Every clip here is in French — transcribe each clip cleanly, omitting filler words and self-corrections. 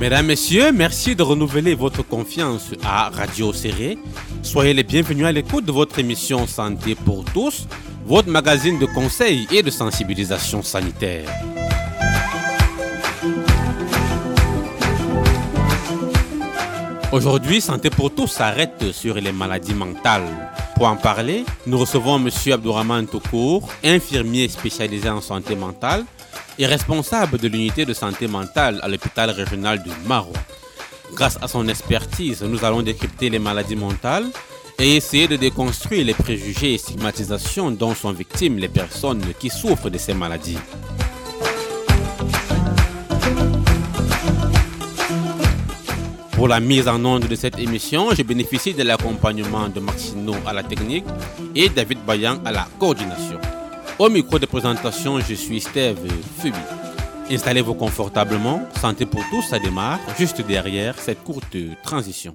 Mesdames, Messieurs, merci de renouveler votre confiance à Radio Serré. Soyez les bienvenus à l'écoute de votre émission Santé pour tous, votre magazine de conseils et de sensibilisation sanitaire. Aujourd'hui, Santé pour tous s'arrête sur les maladies mentales. Pour en parler, nous recevons M. Abdourahmane Toukour, infirmier spécialisé en santé mentale et responsable de l'unité de santé mentale à l'hôpital régional du Maroc. Grâce à son expertise, nous allons décrypter les maladies mentales et essayer de déconstruire les préjugés et stigmatisations dont sont victimes les personnes qui souffrent de ces maladies. Pour la mise en onde de cette émission, je bénéficie de l'accompagnement de Maxino à la technique et David Bayan à la coordination. Au micro de présentation, je suis Steve Fubi. Installez-vous confortablement. Santé pour tous, ça démarre juste derrière cette courte transition.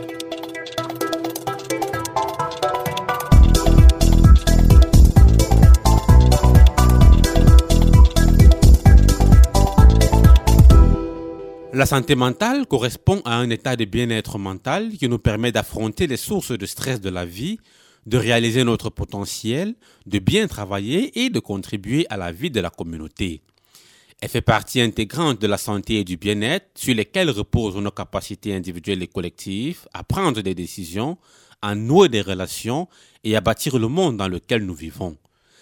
La santé mentale correspond à un état de bien-être mental qui nous permet d'affronter les sources de stress de la vie, de réaliser notre potentiel, de bien travailler et de contribuer à la vie de la communauté. Elle fait partie intégrante de la santé et du bien-être sur lesquelles reposent nos capacités individuelles et collectives à prendre des décisions, à nouer des relations et à bâtir le monde dans lequel nous vivons.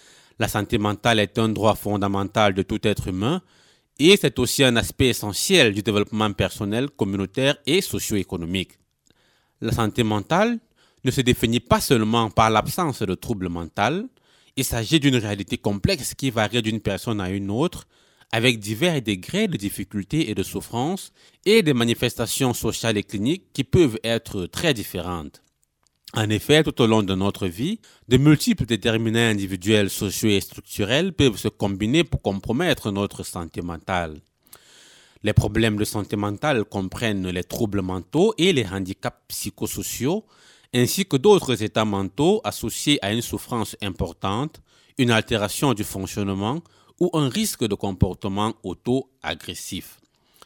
La santé mentale est un droit fondamental de tout être humain et c'est aussi un aspect essentiel du développement personnel, communautaire et socio-économique. La santé mentale ne se définit pas seulement par l'absence de troubles mentaux, il s'agit d'une réalité complexe qui varie d'une personne à une autre, avec divers degrés de difficultés et de souffrances et des manifestations sociales et cliniques qui peuvent être très différentes. En effet, tout au long de notre vie, de multiples déterminants individuels, sociaux et structurels peuvent se combiner pour compromettre notre santé mentale. Les problèmes de santé mentale comprennent les troubles mentaux et les handicaps psychosociaux, ainsi que d'autres états mentaux associés à une souffrance importante, une altération du fonctionnement ou un risque de comportement auto-agressif.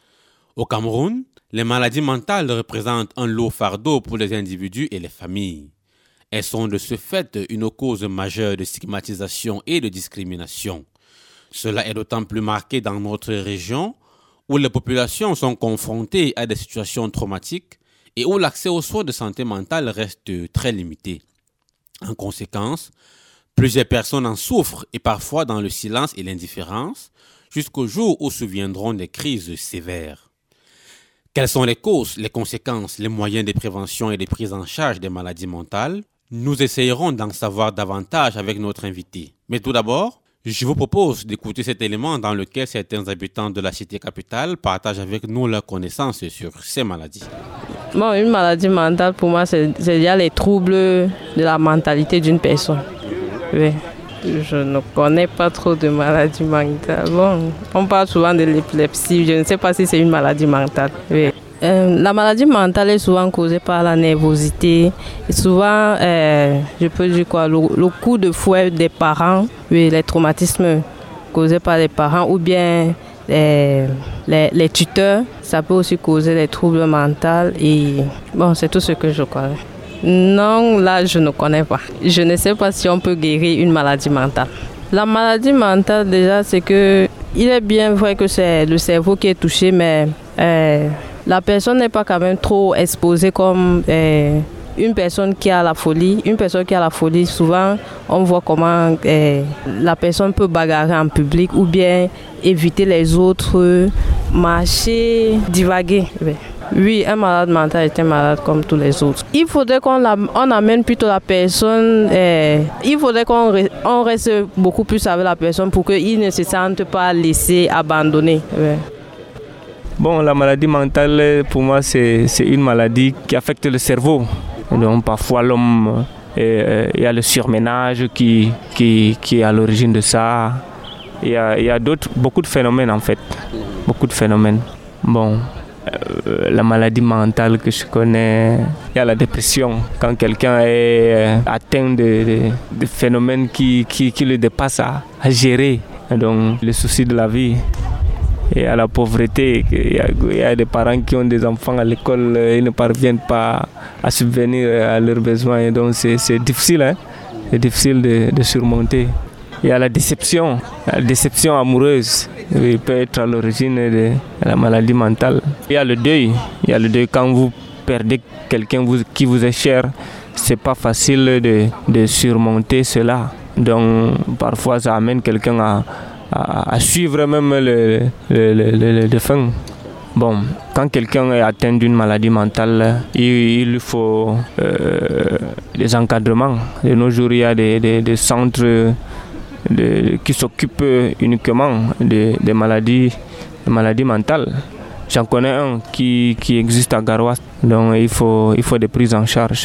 Au Cameroun, les maladies mentales représentent un lourd fardeau pour les individus et les familles. Elles sont de ce fait une cause majeure de stigmatisation et de discrimination. Cela est d'autant plus marqué dans notre région où les populations sont confrontées à des situations traumatiques et où l'accès aux soins de santé mentale reste très limité. En conséquence, plusieurs personnes en souffrent et parfois dans le silence et l'indifférence, jusqu'au jour où surviendront des crises sévères. Quelles sont les causes, les conséquences, les moyens de prévention et de prise en charge des maladies mentales? Nous essayerons d'en savoir davantage avec notre invité. Mais tout d'abord, je vous propose d'écouter cet élément dans lequel certains habitants de la cité capitale partagent avec nous leurs connaissances sur ces maladies. Bon, une maladie mentale, pour moi, c'est déjà les troubles de la mentalité d'une personne. Oui. Je ne connais pas trop de maladies mentales. Bon, on parle souvent de l'épilepsie. Je ne sais pas si c'est une maladie mentale. Oui. La maladie mentale est souvent causée par la nervosité. Et souvent, je peux dire quoi, le coup de fouet des parents, oui, les traumatismes causés par les parents ou bien les tuteurs, ça peut aussi causer des troubles mentaux. Et bon, c'est tout ce que je connais. Non, là, je ne connais pas. Je ne sais pas si on peut guérir une maladie mentale. La maladie mentale, déjà, c'est que il est bien vrai que c'est le cerveau qui est touché, mais la personne n'est pas quand même trop exposée comme une personne qui a la folie. Une personne qui a la folie, souvent, on voit comment la personne peut bagarrer en public ou bien éviter les autres, marcher, divaguer. Oui, un malade mental est un malade comme tous les autres. Il faudrait qu'on amène plutôt la personne, il faudrait qu'on reste beaucoup plus avec la personne pour qu'il ne se sente pas laissé, abandonné. Ouais. Bon, la maladie mentale, pour moi, c'est une maladie qui affecte le cerveau. Donc, parfois, l'homme, il y a le surménage qui est à l'origine de ça. Il y a beaucoup de phénomènes, en fait. Beaucoup de phénomènes. Bon. La maladie mentale que je connais, il y a la dépression. Quand quelqu'un est atteint de phénomènes qui le dépassent à gérer, donc les soucis de la vie, et à la pauvreté. Il y a des parents qui ont des enfants à l'école, ils ne parviennent pas à subvenir à leurs besoins. Et donc c'est difficile, hein? C'est difficile de surmonter. Il y a la déception amoureuse qui peut être à l'origine de la maladie mentale. Il y a le deuil quand vous perdez quelqu'un qui vous est cher. C'est pas facile de surmonter cela. Donc parfois ça amène quelqu'un à suivre même le défunt. Bon, quand quelqu'un est atteint d'une maladie mentale, il faut des encadrements. De nos jours, il y a des centres qui s'occupent uniquement des maladies mentales. J'en connais un qui existe à Garoua. Donc il faut des prises en charge.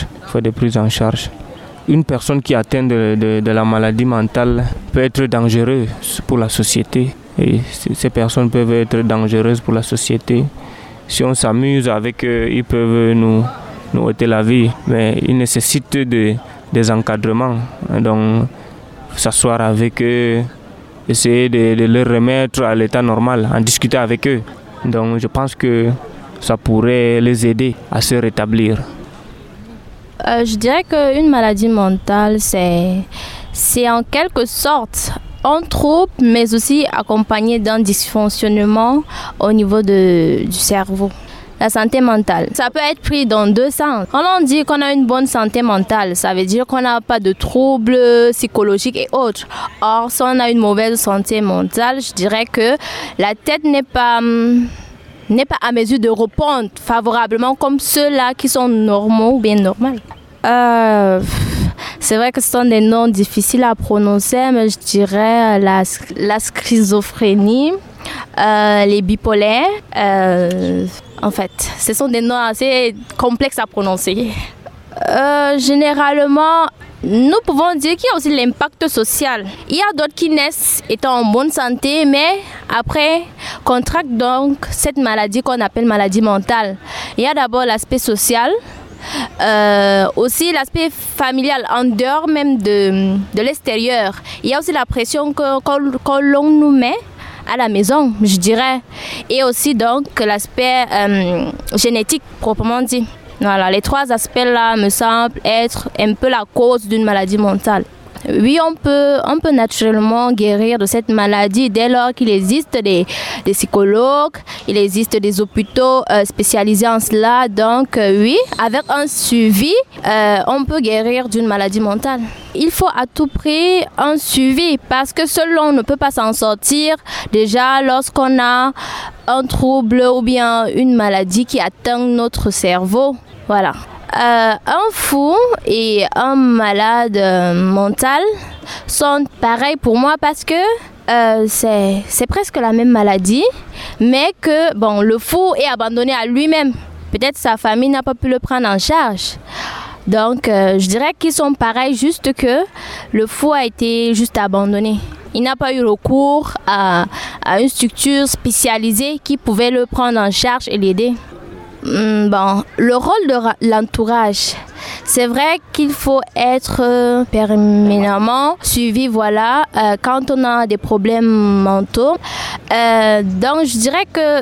Une personne qui est atteinte de la maladie mentale peut être dangereuse pour la société. Et ces personnes peuvent être dangereuses pour la société. Si on s'amuse avec eux, ils peuvent nous ôter la vie. Mais ils nécessitent des encadrements. Donc, s'asseoir avec eux, essayer de les remettre à l'état normal, en discuter avec eux. Donc, je pense que ça pourrait les aider à se rétablir. Je dirais qu'une maladie mentale, c'est en quelque sorte un trouble, mais aussi accompagné d'un dysfonctionnement au niveau du cerveau. La santé mentale, ça peut être pris dans deux sens. Quand on dit qu'on a une bonne santé mentale, ça veut dire qu'on n'a pas de troubles psychologiques et autres. Or, si on a une mauvaise santé mentale, je dirais que la tête n'est pas à mesure de répondre favorablement comme ceux-là qui sont normaux ou bien normaux. C'est vrai que ce sont des noms difficiles à prononcer, mais je dirais la schizophrénie, les bipolaires. En fait, ce sont des noms assez complexes à prononcer. Généralement, nous pouvons dire qu'il y a aussi l'impact social. Il y a d'autres qui naissent étant en bonne santé, mais après contractent donc cette maladie qu'on appelle maladie mentale. Il y a d'abord l'aspect social. Aussi l'aspect familial en dehors même de l'extérieur. Il y a aussi la pression que l'on nous met à la maison, je dirais. Et aussi donc l'aspect génétique proprement dit. Voilà, les trois aspects-là me semblent être un peu la cause d'une maladie mentale. Oui, on peut naturellement guérir de cette maladie dès lors qu'il existe des psychologues, il existe des hôpitaux spécialisés en cela. Donc oui, avec un suivi, on peut guérir d'une maladie mentale. Il faut à tout prix un suivi parce que seul on ne peut pas s'en sortir déjà lorsqu'on a un trouble ou bien une maladie qui atteint notre cerveau. Voilà. Un fou et un malade mental sont pareils pour moi parce que c'est presque la même maladie, mais que bon, le fou est abandonné à lui-même. Peut-être sa famille n'a pas pu le prendre en charge. Donc, je dirais qu'ils sont pareils, juste que le fou a été juste abandonné. Il n'a pas eu recours à une structure spécialisée qui pouvait le prendre en charge et l'aider. Bon, le rôle de l'entourage, c'est vrai qu'il faut être permanemment suivi, voilà, quand on a des problèmes mentaux. Donc, je dirais que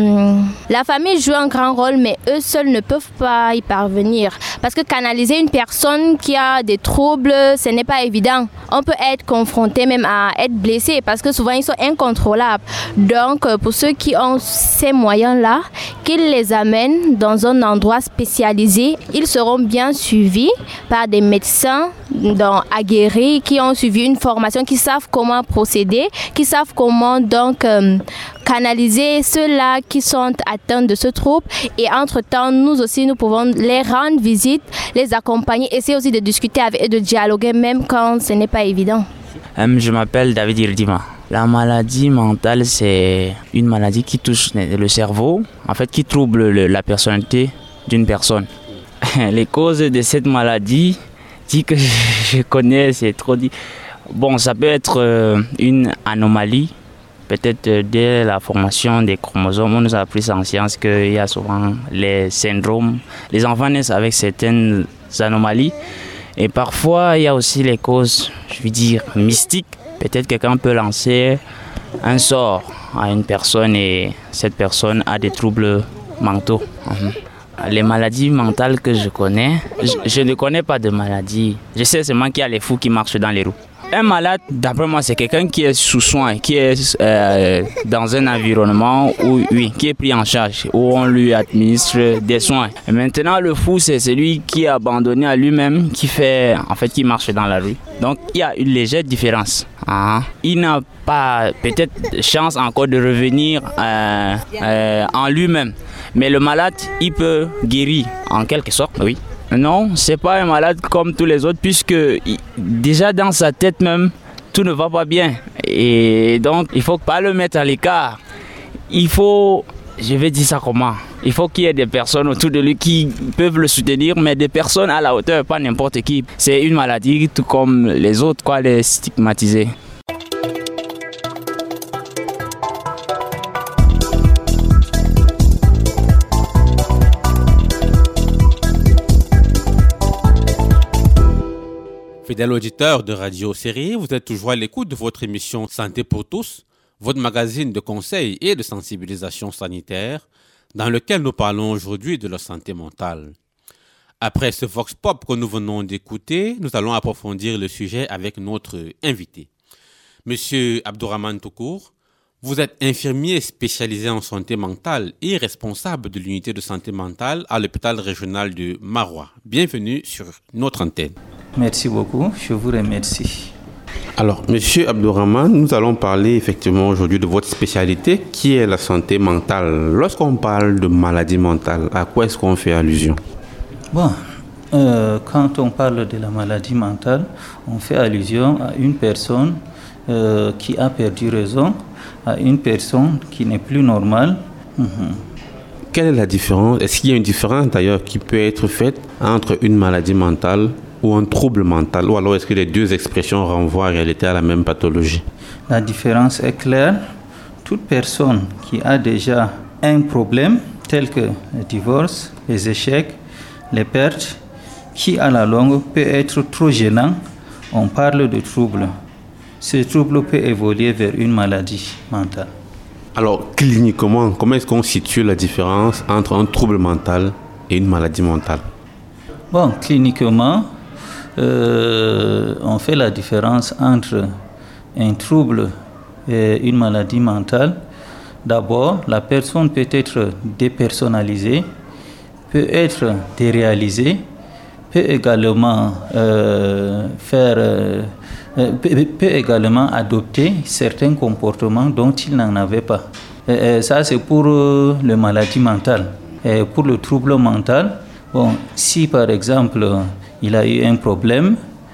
la famille joue un grand rôle, mais eux seuls ne peuvent pas y parvenir. Parce que canaliser une personne qui a des troubles, ce n'est pas évident. On peut être confronté même à être blessé parce que souvent ils sont incontrôlables. Donc, pour ceux qui ont ces moyens-là, qu'ils les amènent dans un endroit spécialisé, ils seront bien suivis par des médecins aguerris qui ont suivi une formation, qui savent comment procéder, qui savent comment donc canaliser ceux-là qui sont atteints de ce trouble. Et entre-temps, nous aussi, nous pouvons les rendre visite, les accompagner, essayer aussi de discuter avec eux, de dialoguer, même quand ce n'est pas évident. Je m'appelle David Irdima. La maladie mentale, c'est une maladie qui touche le cerveau, en fait, qui trouble la personnalité d'une personne. Les causes de cette maladie, dit que je connais, c'est trop dit. Bon, ça peut être une anomalie. Peut-être dès la formation des chromosomes, on nous a appris en sciences qu'il y a souvent les syndromes. Les enfants naissent avec certaines anomalies. Et parfois, il y a aussi les causes, je veux dire, mystiques. Peut-être quelqu'un peut lancer un sort à une personne et cette personne a des troubles mentaux. Les maladies mentales que je connais, je ne connais pas de maladies. Je sais seulement qu'il y a les fous qui marchent dans les roues. Un malade, d'après moi, c'est quelqu'un qui est sous soin, qui est dans un environnement qui est pris en charge, où on lui administre des soins. Et maintenant, le fou, c'est celui qui est abandonné à lui-même, qui marche dans la rue. Donc, il y a une légère différence. Il n'a pas peut-être chance encore de revenir en lui-même. Mais le malade, il peut guérir en quelque sorte, oui. Non, c'est pas un malade comme tous les autres puisque déjà dans sa tête même, tout ne va pas bien. Et donc, il faut pas le mettre à l'écart. Il faut, je vais dire ça comment, il faut qu'il y ait des personnes autour de lui qui peuvent le soutenir, mais des personnes à la hauteur, pas n'importe qui. C'est une maladie tout comme les autres, les stigmatiser. Fidèles auditeurs de Radio Série, vous êtes toujours à l'écoute de votre émission Santé pour tous, votre magazine de conseils et de sensibilisation sanitaire, dans lequel nous parlons aujourd'hui de la santé mentale. Après ce Vox Pop que nous venons d'écouter, nous allons approfondir le sujet avec notre invité. Monsieur Abdourahmane Toukour, vous êtes infirmier spécialisé en santé mentale et responsable de l'unité de santé mentale à l'hôpital régional de Maroua. Bienvenue sur notre antenne. Merci beaucoup, je vous remercie. Alors, Monsieur Abdourahmane, nous allons parler effectivement aujourd'hui de votre spécialité qui est la santé mentale. Lorsqu'on parle de maladie mentale, à quoi est-ce qu'on fait allusion? Quand on parle de la maladie mentale, on fait allusion à une personne qui a perdu raison, à une personne qui n'est plus normale. Quelle est la différence? Est-ce qu'il y a une différence d'ailleurs qui peut être faite entre une maladie mentale ou un trouble mental, ou alors est-ce que les deux expressions renvoient en réalité à la même pathologie? La différence est claire. Toute personne qui a déjà un problème, tel que le divorce, les échecs, les pertes, qui à la longue peut être trop gênant, on parle de trouble. Ce trouble peut évoluer vers une maladie mentale. Alors, cliniquement, comment est-ce qu'on situe la différence entre un trouble mental et une maladie mentale? Cliniquement, on fait la différence entre un trouble et une maladie mentale. D'abord, la personne peut être dépersonnalisée, peut être déréalisée, peut également adopter certains comportements dont il n'en avait pas. Ça, c'est pour la maladie mentale. Et pour le trouble mental, si par exemple il a eu un problème,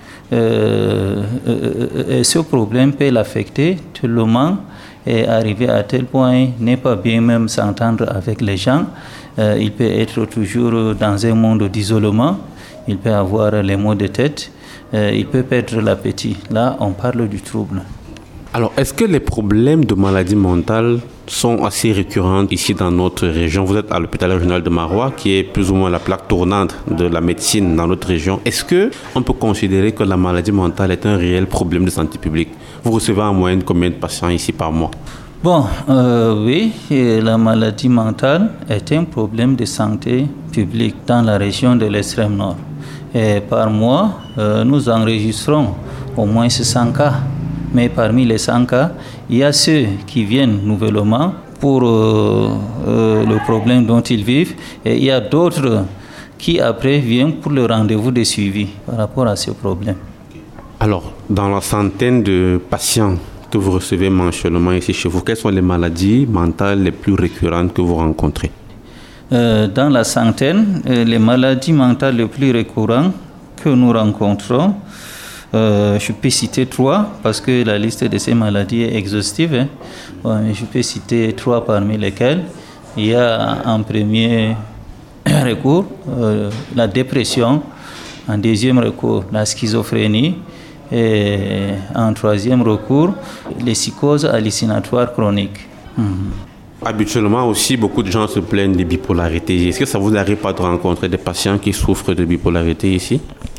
ce problème peut l'affecter tellement et arriver à tel point n'est pas bien même s'entendre avec les gens. Il peut être toujours dans un monde d'isolement, il peut avoir les maux de tête, il peut perdre l'appétit. Là, on parle du trouble. Alors, est-ce que les problèmes de maladie mentale sont assez récurrents ici dans notre région? Vous êtes à l'hôpital régional de Maroua, qui est plus ou moins la plaque tournante de la médecine dans notre région. Est-ce qu'on peut considérer que la maladie mentale est un réel problème de santé publique? Vous recevez en moyenne combien de patients ici par mois? Oui, la maladie mentale est un problème de santé publique dans la région de l'extrême nord. Et par mois, nous enregistrons au moins 100 cas. Mais parmi les 100 cas, il y a ceux qui viennent nouvellement pour le problème dont ils vivent, et il y a d'autres qui après viennent pour le rendez-vous de suivi par rapport à ce problème. Alors, dans la centaine de patients que vous recevez mensuellement ici chez vous, quelles sont les maladies mentales les plus récurrentes que vous rencontrez? Dans la centaine, les maladies mentales les plus récurrentes que nous rencontrons, je peux citer 3 parce que la liste de ces maladies est exhaustive. Je peux citer 3 parmi lesquelles il y a en premier recours la dépression, en deuxième recours la schizophrénie et en troisième recours les psychoses hallucinatoires chroniques. Habituellement aussi, beaucoup de gens se plaignent de bipolarité. Est-ce que ça vous arrive pas de rencontrer des patients qui souffrent de bipolarité ici?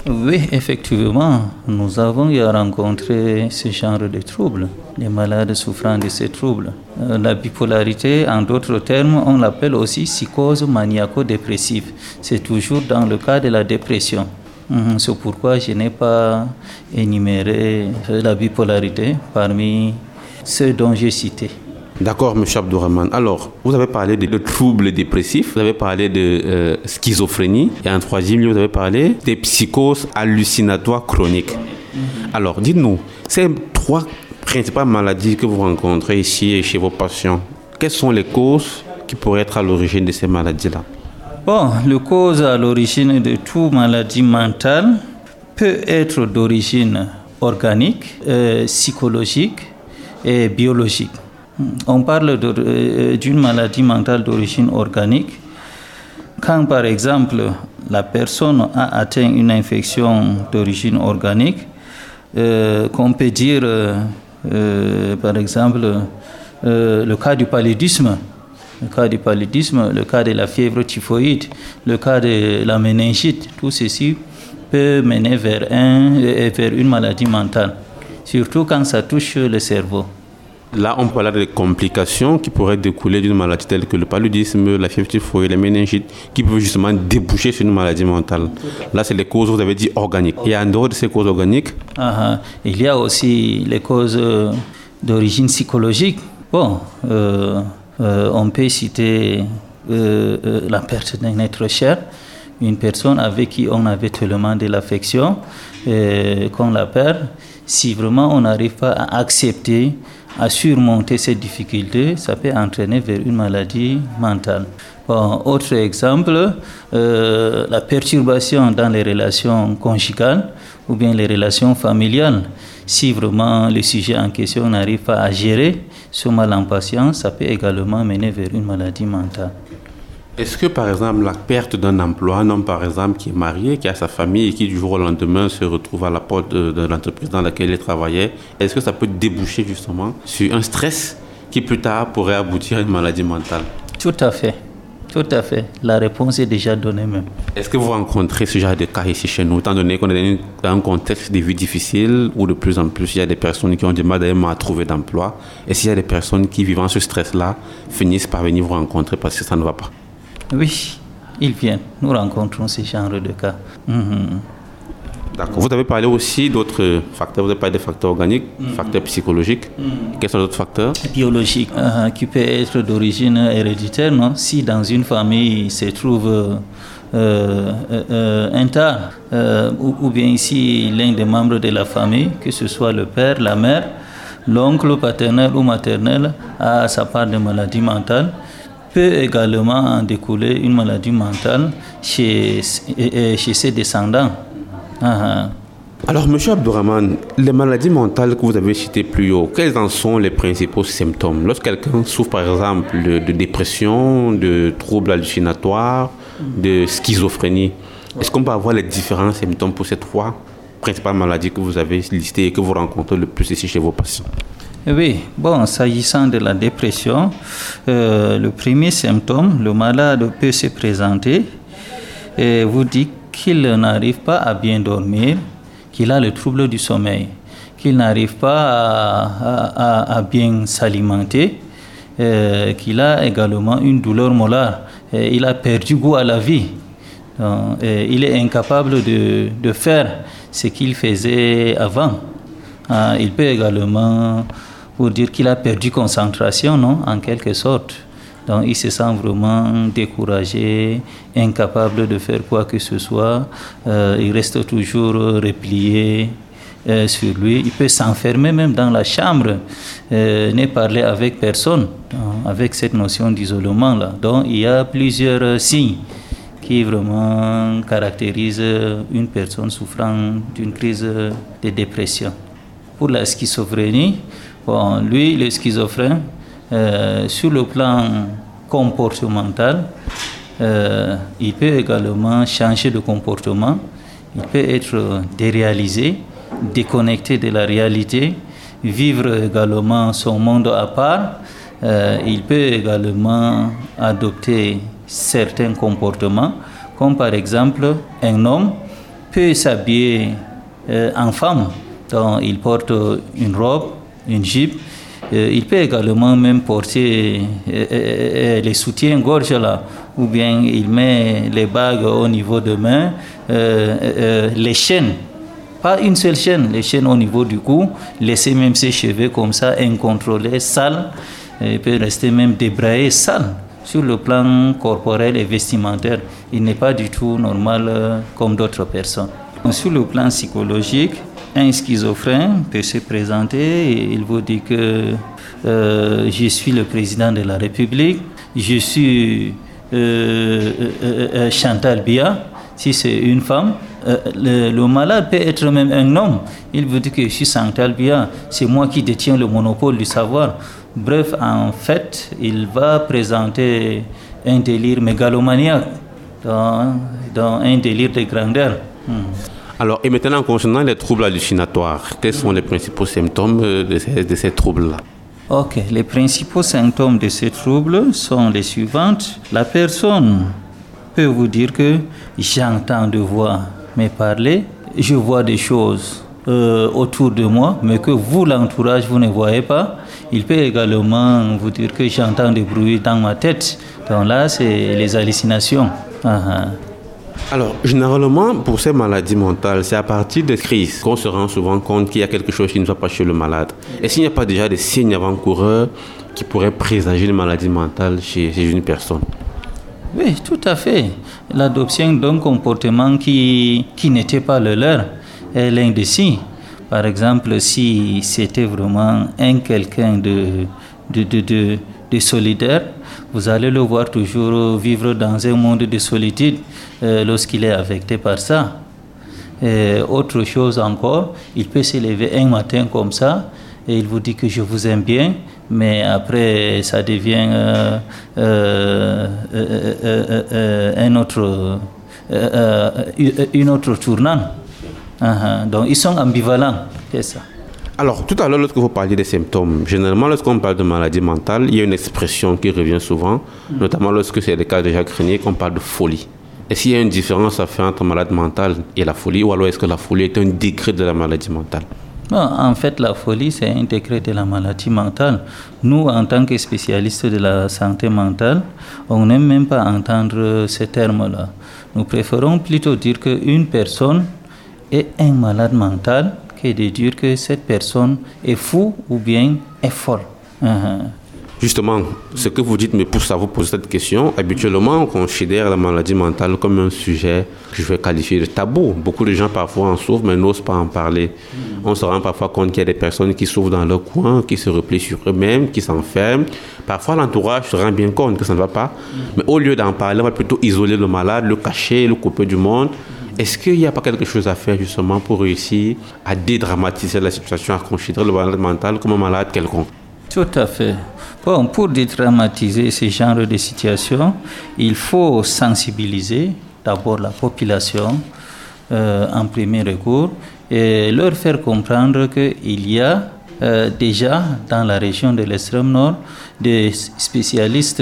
Oui, effectivement, nous avons eu à rencontrer ce genre de troubles, les malades souffrant de ces troubles. La bipolarité, en d'autres termes, on l'appelle aussi psychose maniaco-dépressive. C'est toujours dans le cas de la dépression. C'est pourquoi je n'ai pas énuméré la bipolarité parmi ceux dont j'ai cité. D'accord, M. Abdourahmane. Alors, vous avez parlé de troubles dépressifs, vous avez parlé de schizophrénie, et en troisième lieu, vous avez parlé des psychoses hallucinatoires chroniques. Alors, dites-nous, ces 3 principales maladies que vous rencontrez ici et chez vos patients, quelles sont les causes qui pourraient être à l'origine de ces maladies-là? Bon, la cause à l'origine de toute maladie mentale peut être d'origine organique, psychologique et biologique. On parle d'une maladie mentale d'origine organique quand, par exemple, la personne a atteint une infection d'origine organique, qu'on peut dire, par exemple, le cas du paludisme. Le cas de la fièvre typhoïde, le cas de la méningite, tout ceci peut mener vers une maladie mentale, surtout quand ça touche le cerveau. Là, on parle de complications qui pourraient découler d'une maladie telle que le paludisme, la fièvre typhoïde, la méningite, qui peuvent justement déboucher sur une maladie mentale. Là, c'est les causes, vous avez dit, organiques. Et en dehors de ces causes organiques, il y a aussi les causes d'origine psychologique. Bon, on peut citer la perte d'un être cher, une personne avec qui on avait tellement de l'affection qu'on la perd. Si vraiment on n'arrive pas à accepter, à surmonter ces difficultés, ça peut entraîner vers une maladie mentale. Bon, autre exemple, la perturbation dans les relations conjugales ou bien les relations familiales. Si vraiment le sujet en question n'arrive pas à gérer ce mal en patience, ça peut également mener vers une maladie mentale. Est-ce que, par exemple, la perte d'un emploi, un homme, par exemple, qui est marié, qui a sa famille et qui, du jour au lendemain, se retrouve à la porte de l'entreprise dans laquelle il travaillait, est-ce que ça peut déboucher, justement, sur un stress qui, plus tard, pourrait aboutir à une maladie mentale? Tout à fait. Tout à fait. La réponse est déjà donnée même. Est-ce que vous rencontrez ce genre de cas ici chez nous, étant donné qu'on est dans un contexte de vie difficile où de plus en plus il y a des personnes qui ont du mal d'ailleurs à trouver d'emploi? Est-ce qu'il y a des personnes qui, vivant ce stress-là, finissent par venir vous rencontrer parce que ça ne va pas? Oui, ils viennent. Nous rencontrons ce genre de cas. D'accord. Vous avez parlé aussi d'autres facteurs. Vous avez parlé des facteurs organiques, facteurs psychologiques. Quels sont les autres facteurs? Biologiques, qui peut être d'origine héréditaire, non? Si dans une famille se trouve un tas, ou bien si l'un des membres de la famille, que ce soit le père, la mère, l'oncle paternel ou maternel, a sa part de maladie mentale, peut également en découler une maladie mentale chez ses descendants. Alors, M. Abdourahmane, les maladies mentales que vous avez citées plus haut, quels en sont les principaux symptômes? Lorsque quelqu'un souffre, par exemple, de dépression, de troubles hallucinatoires, de schizophrénie, est-ce qu'on peut avoir les différents symptômes pour ces 3 principales maladies que vous avez listées et que vous rencontrez le plus ici chez vos patients? Oui, bon, s'agissant de la dépression, le premier symptôme, le malade peut se présenter et vous dit qu'il n'arrive pas à bien dormir, qu'il a le trouble du sommeil, qu'il n'arrive pas à bien s'alimenter, qu'il a également une douleur molaire, il a perdu goût à la vie. Donc, il est incapable de faire ce qu'il faisait avant. Il peut également vous dire qu'il a perdu concentration, non, en quelque sorte. Donc il se sent vraiment découragé, incapable de faire quoi que ce soit. Il reste toujours replié sur lui. Il peut s'enfermer même dans la chambre, ne parler avec personne, avec cette notion d'isolement-là. Donc il y a plusieurs signes qui vraiment caractérisent une personne souffrant d'une crise de dépression. Pour la schizophrénie, bon, lui, le schizophrène, sur le plan comportemental, il peut également changer de comportement, il peut être déréalisé, déconnecté de la réalité, vivre également son monde à part. Il peut également adopter certains comportements, comme par exemple un homme peut s'habiller en femme. Donc, il porte une robe, une jupe. Il peut également même porter les soutiens-gorge là, ou bien il met les bagues au niveau de main, les chaînes. Pas une seule chaîne, les chaînes au niveau du cou, laisser même ses cheveux comme ça, incontrôlés, sales. Il peut rester même débraillé, sale. Sur le plan corporel et vestimentaire, il n'est pas du tout normal comme d'autres personnes. Sur le plan psychologique, un schizophrène peut se présenter et il vous dit que je suis le président de la République, je suis Chantal Biya, si c'est une femme. Le malade peut être même un homme. Il vous dit que je suis Chantal Biya, c'est moi qui détiens le monopole du savoir. Bref, en fait, il va présenter un délire mégalomaniaque, dans un délire de grandeur. Alors, et maintenant, concernant les troubles hallucinatoires, quels sont les principaux symptômes de ces troubles-là? Ok, les principaux symptômes de ces troubles sont les suivants. La personne peut vous dire que j'entends de voix me parler, je vois des choses autour de moi, mais que vous, l'entourage, vous ne voyez pas. Il peut également vous dire que j'entends des bruits dans ma tête. Donc là, c'est les hallucinations. Alors, généralement, pour ces maladies mentales, c'est à partir des crises qu'on se rend souvent compte qu'il y a quelque chose qui ne va pas chez le malade. Est-ce qu'il n'y a pas déjà des signes avant-coureurs qui pourraient présager une maladie mentale chez une personne? Oui, tout à fait. L'adoption d'un comportement qui n'était pas le leur est l'un des signes. Par exemple, si c'était vraiment quelqu'un de solidaire, vous allez le voir toujours vivre dans un monde de solitude lorsqu'il est affecté par ça. Et autre chose encore, il peut se lever un matin comme ça et il vous dit que je vous aime bien, mais après ça devient une autre tournant. Donc ils sont ambivalents, c'est ça. Alors, tout à l'heure, lorsque vous parliez des symptômes, généralement, lorsqu'on parle de maladie mentale, il y a une expression qui revient souvent, notamment lorsque c'est le cas de Jacques Renier, qu'on parle de folie. Est-ce qu'il y a une différence à faire entre malade mentale et la folie, ou alors est-ce que la folie est un degré de la maladie mentale? Non, en fait, la folie, c'est un degré de la maladie mentale. Nous, en tant que spécialistes de la santé mentale, on n'aime même pas entendre ces termes-là. Nous préférons plutôt dire qu'une personne est un malade mental que de dire que cette personne est fou ou bien est folle. Justement, ce que vous dites me pousse à vous poser cette question. Habituellement, on considère la maladie mentale comme un sujet que je vais qualifier de tabou. Beaucoup de gens parfois en souffrent mais n'osent pas en parler. On se rend parfois compte qu'il y a des personnes qui souffrent dans leur coin, qui se replient sur eux-mêmes, qui s'enferment. Parfois, l'entourage se rend bien compte que ça ne va pas. Mais au lieu d'en parler, on va plutôt isoler le malade, le cacher, le couper du monde. Est-ce qu'il n'y a pas quelque chose à faire justement pour réussir à dédramatiser la situation, à considérer le malade mental comme un malade quelconque? Tout à fait. Bon, pour dédramatiser ce genre de situation, il faut sensibiliser d'abord la population en premier recours et leur faire comprendre qu'il y a déjà dans la région de l'extrême nord des spécialistes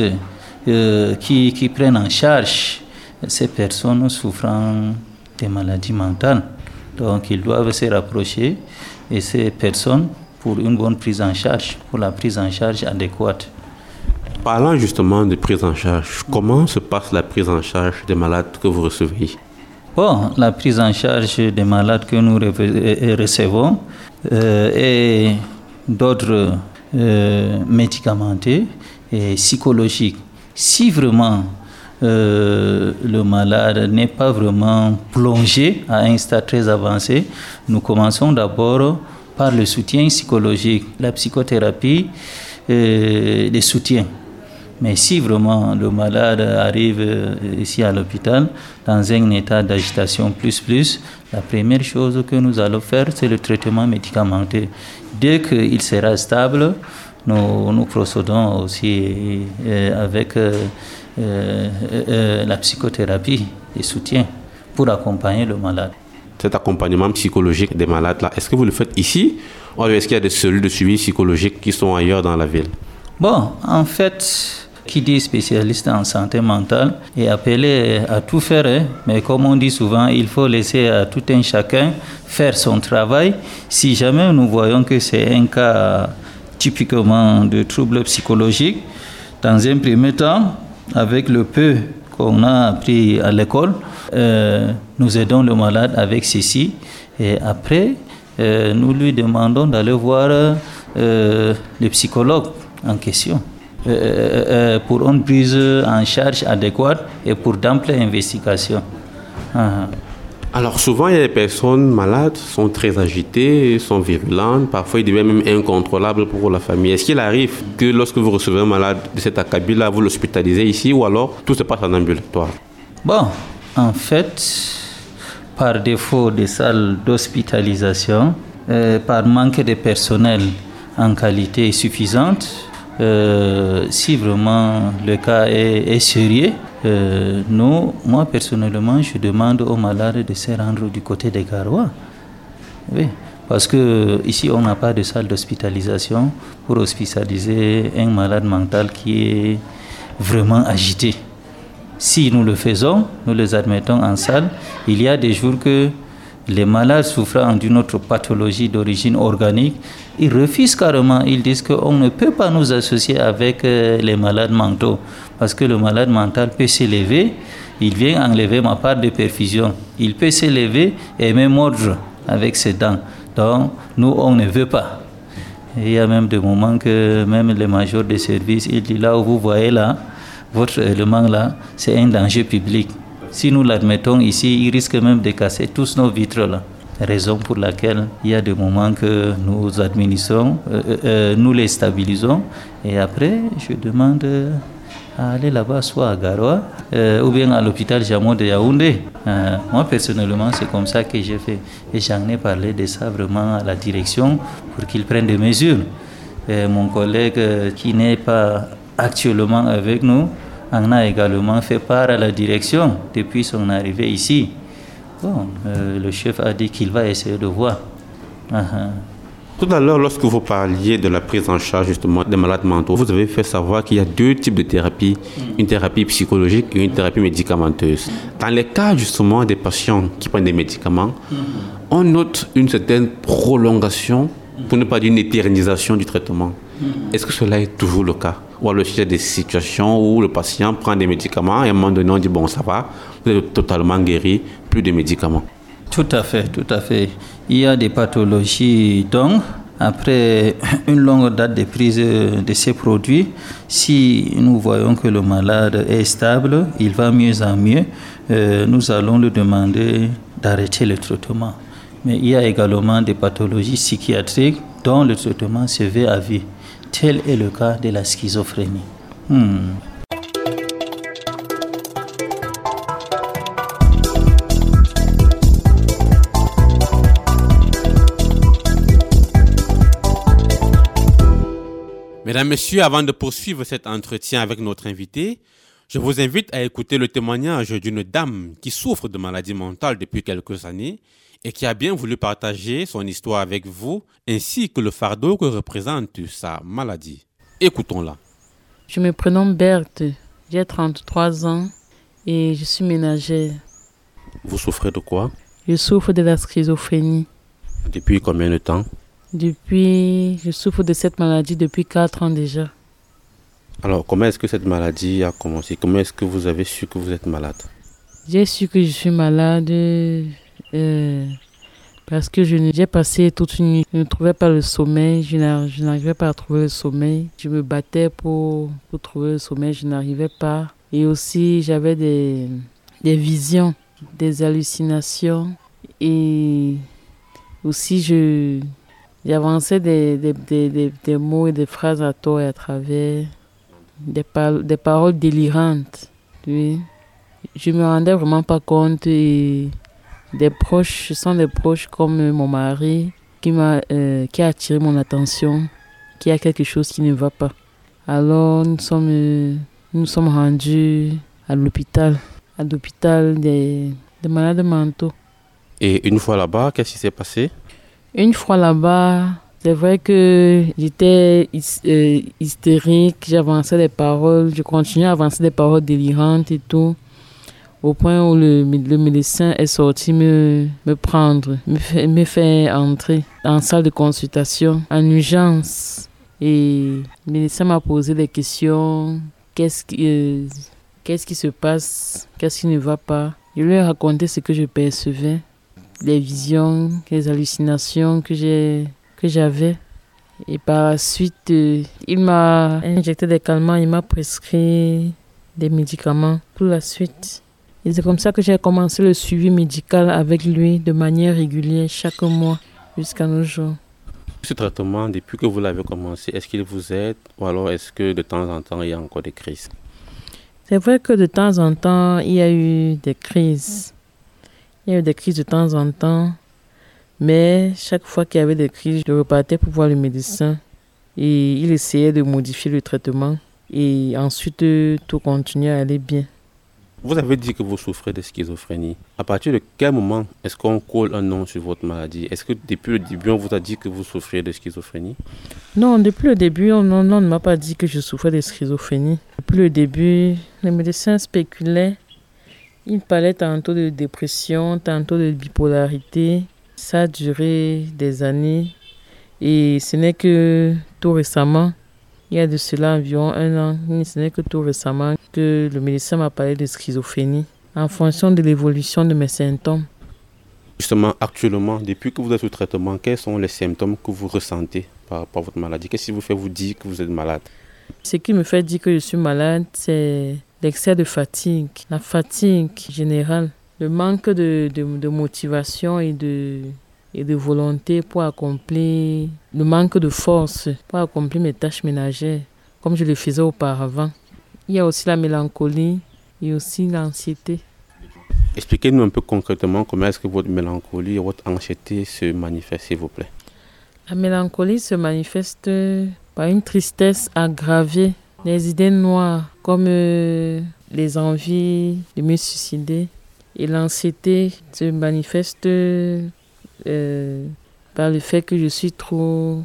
qui prennent en charge ces personnes souffrant des maladies mentales. Donc, ils doivent se rapprocher et ces personnes pour une bonne prise en charge, pour la prise en charge adéquate. Parlant justement de prise en charge, comment se passe la prise en charge des malades que vous recevez? Bon, la prise en charge des malades que nous recevons est d'ordre médicamenteux et psychologique. Si vraiment le malade n'est pas vraiment plongé à un stade très avancé, nous commençons d'abord par le soutien psychologique, la psychothérapie, les soutiens. Mais si vraiment le malade arrive ici à l'hôpital dans un état d'agitation plus, la première chose que nous allons faire, c'est le traitement médicamenteux. Dès qu'il sera stable, nous procédons aussi avec la psychothérapie et soutien pour accompagner le malade. Cet accompagnement psychologique des malades, là, est-ce que vous le faites ici ou est-ce qu'il y a des cellules de suivi psychologique qui sont ailleurs dans la ville? Bon, en fait, Qui dit spécialiste en santé mentale est appelé à tout faire, hein. Mais comme on dit souvent, il faut laisser à tout un chacun faire son travail. Si jamais nous voyons que c'est un cas typiquement de troubles psychologiques, dans un premier temps, avec le peu qu'on a appris à l'école, nous aidons le malade avec ceci. Et après, nous lui demandons d'aller voir le psychologue en question pour une prise en charge adéquate et pour d'amples investigations. Alors souvent, il y a des personnes malades, sont très agitées, sont virulentes, parfois ils deviennent même incontrôlables pour la famille. Est-ce qu'il arrive que lorsque vous recevez un malade de cet acabit-là, vous l'hospitalisez ici ou alors tout se passe en ambulatoire? Bon, en fait, par défaut des salles d'hospitalisation, par manque de personnel en qualité suffisante, si vraiment le cas est sérieux, moi personnellement, je demande aux malades de se rendre du côté des Garoua. Oui, parce que ici on n'a pas de salle d'hospitalisation pour hospitaliser un malade mental qui est vraiment agité. Si nous le faisons, nous les admettons en salle. Il y a des jours que les malades souffrant d'une autre pathologie d'origine organique, ils refusent carrément. Ils disent qu'on ne peut pas nous associer avec les malades mentaux. Parce que le malade mental peut s'élever, il vient enlever ma part de perfusion. Il peut s'élever et me mordre avec ses dents. Donc, nous, on ne veut pas. Et il y a même des moments que même les majors de service, ils disent là où vous voyez là, votre élément là, c'est un danger public. Si nous l'admettons ici, il risque même de casser tous nos vitres là. Raison pour laquelle il y a des moments que nous administrons, nous les stabilisons et après je demande à aller là-bas, soit à Garoua ou bien à l'hôpital Jamo de Yaoundé. Moi personnellement, c'est comme ça que j'ai fait et j'en ai parlé de ça vraiment à la direction pour qu'ils prennent des mesures. Et mon collègue qui n'est pas actuellement avec nous en a également fait part à la direction depuis son arrivée ici. Bon, le chef a dit qu'il va essayer de voir. Tout à l'heure, lorsque vous parliez de la prise en charge justement des malades mentaux, vous avez fait savoir qu'il y a deux types de thérapies, une thérapie psychologique et une thérapie médicamenteuse. Dans les cas justement des patients qui prennent des médicaments, on note une certaine prolongation, pour ne pas dire une éternisation du traitement. Est-ce que cela est toujours le cas? Ou alors il y a des situations où le patient prend des médicaments et à un moment donné on dit bon ça va, vous êtes totalement guéri, plus de médicaments? Tout à fait, tout à fait. Il y a des pathologies donc après une longue date de prise de ces produits, si nous voyons que le malade est stable, il va mieux en mieux, nous allons lui demander d'arrêter le traitement. Mais il y a également des pathologies psychiatriques dont le traitement se fait à vie. Tel est le cas de la schizophrénie. Mesdames, Messieurs, avant de poursuivre cet entretien avec notre invité, je vous invite à écouter le témoignage d'une dame qui souffre de maladie mentale depuis quelques années et qui a bien voulu partager son histoire avec vous, ainsi que le fardeau que représente sa maladie. Écoutons-la. Je me prénomme Berthe, j'ai 33 ans et je suis ménagère. Vous souffrez de quoi? Je souffre de la schizophrénie. Depuis combien de temps? Je souffre de cette maladie depuis 4 ans déjà. Alors, comment est-ce que cette maladie a commencé? Comment est-ce que vous avez su que vous êtes malade? J'ai su que je suis malade parce que j'ai passé toute une nuit. Je ne trouvais pas le sommeil, je n'arrivais pas à trouver le sommeil. Je me battais pour trouver le sommeil, je n'arrivais pas. Et aussi, j'avais des visions, des hallucinations. Et aussi, j'avançais des mots et des phrases à tort et à travers, des paroles délirantes. Oui. Je ne me rendais vraiment pas compte et ce sont des proches comme mon mari qui a attiré mon attention, qu'il y a quelque chose qui ne va pas. Alors nous sommes rendus à l'hôpital des malades mentaux. Et une fois là-bas, qu'est-ce qui s'est passé? Une fois là-bas, C'est vrai que j'étais hystérique, j'avançais les paroles, je continuais à avancer des paroles délirantes et tout, au point où le médecin est sorti me prendre, me fait entrer en salle de consultation en urgence. Et le médecin m'a posé des questions, qu'est-ce qui se passe, qu'est-ce qui ne va pas. Je lui ai raconté ce que je percevais, les visions, les hallucinations que j'avais. Et par la suite, il m'a injecté des calmants, il m'a prescrit des médicaments pour la suite. Et c'est comme ça que j'ai commencé le suivi médical avec lui de manière régulière chaque mois jusqu'à nos jours. Ce traitement, depuis que vous l'avez commencé, est-ce qu'il vous aide ou alors est-ce que de temps en temps il y a encore des crises? C'est vrai que de temps en temps, il y a eu des crises. Il y a eu des crises de temps en temps. Mais chaque fois qu'il y avait des crises, je repartais pour voir le médecin. Et il essayait de modifier le traitement. Et ensuite, tout continuait à aller bien. Vous avez dit que vous souffrez de schizophrénie. À partir de quel moment est-ce qu'on colle un nom sur votre maladie? Est-ce que depuis le début, on vous a dit que vous souffriez de schizophrénie? Non, depuis le début, on ne m'a pas dit que je souffrais de schizophrénie. Depuis le début, les médecins spéculaient. Ils parlaient tantôt de dépression, tantôt de bipolarité. Ça a duré des années. Et ce n'est que tout récemment, il y a de cela environ 1 an, ce n'est que tout récemment que le médecin m'a parlé de schizophrénie en fonction de l'évolution de mes symptômes. Justement, actuellement, depuis que vous êtes sous traitement, quels sont les symptômes que vous ressentez par rapport à votre maladie? Qu'est-ce qui vous fait vous dire que vous êtes malade? Ce qui me fait dire que je suis malade, c'est l'excès de fatigue, la fatigue générale, le manque de motivation et de volonté pour accomplir, le manque de force pour accomplir mes tâches ménagères, comme je le faisais auparavant. Il y a aussi la mélancolie et aussi l'anxiété. Expliquez-nous un peu concrètement comment est-ce que votre mélancolie et votre anxiété se manifestent, s'il vous plaît. La mélancolie se manifeste par une tristesse aggravée, des idées noires comme les envies de me suicider. Et l'anxiété se manifeste par le fait que je suis trop